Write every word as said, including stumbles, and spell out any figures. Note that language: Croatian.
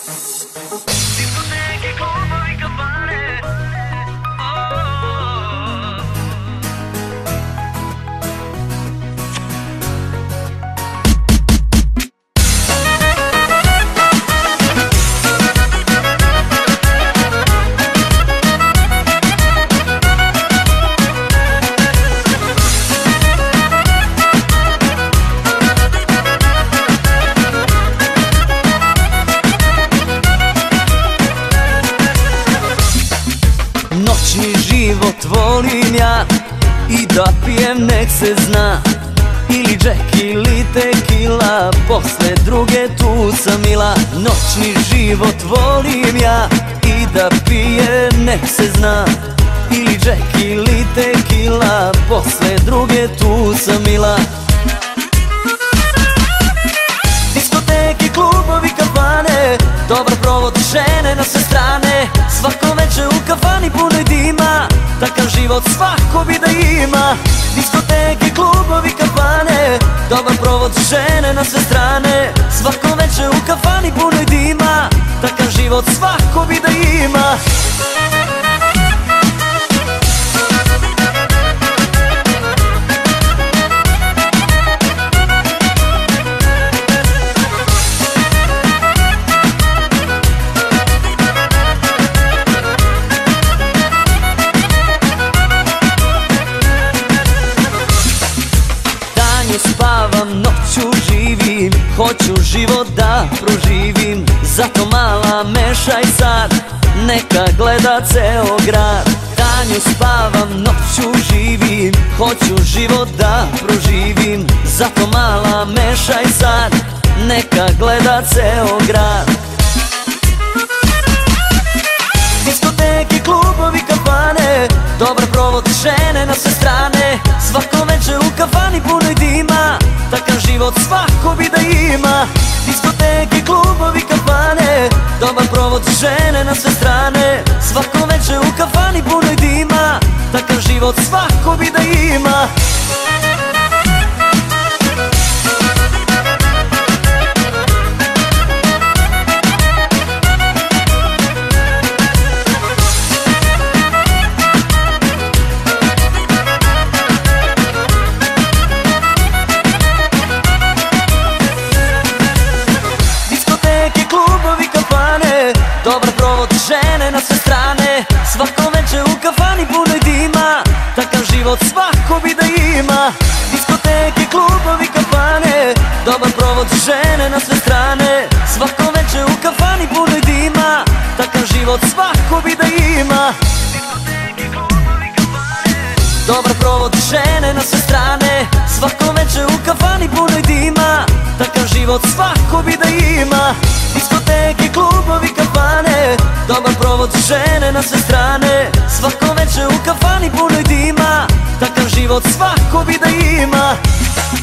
Diskoteke, klubovi, kafane. Noćni život volim ja i da pijem nek se zna. Ili Jack ili tequila, posle druge tu sam mila. Noćni život volim ja i da pijem nek se zna. Ili Jack ili tequila, posle druge tu sam mila. Diskoteke, klubovi, kafane, dobar provod žene na sve strane. Svako večer u kafani punoj dima, takav život svako bi da ima. Diskoteke, klubovi, kafane, dobar provod žene na sve strane. Svako večer u kafani punoj dima, takav život svako bi da ima. Spavam, noću živim, hoću život da proživim. Zato mala mešaj sad, neka gleda ceo grad. Danju spavam, noću živim, hoću život da proživim. Zato mala mešaj sad, neka gleda ceo grad. Diskoteke, klubovi, kafane, dobar provod žene na sve strane. Svako večer u kafani punoj dima, takav život svako bi da ima. Diskoteke, klubovi, kafane, dobar provod žene na sve strane. Svako večer u kafani punoj dima, takav život svako bi da ima. Dobar provod žene na sve strane. Svako večer u kafani punoj dima, takav život svako bi da ima. Diskoteke, klubovi, kafane, dobar provod žene na sve strane. Svako večer u kafani punoj dima, takav život svako bi da ima. Dobar provod žene na sve strane. Svako večer u kafani punoj dima, takav život svako bi da ima. Diskoteke, klubovi, kafane, dobar provod žene na sve strane. Svako večer u kafani punoj dima, takav život svako bi da ima.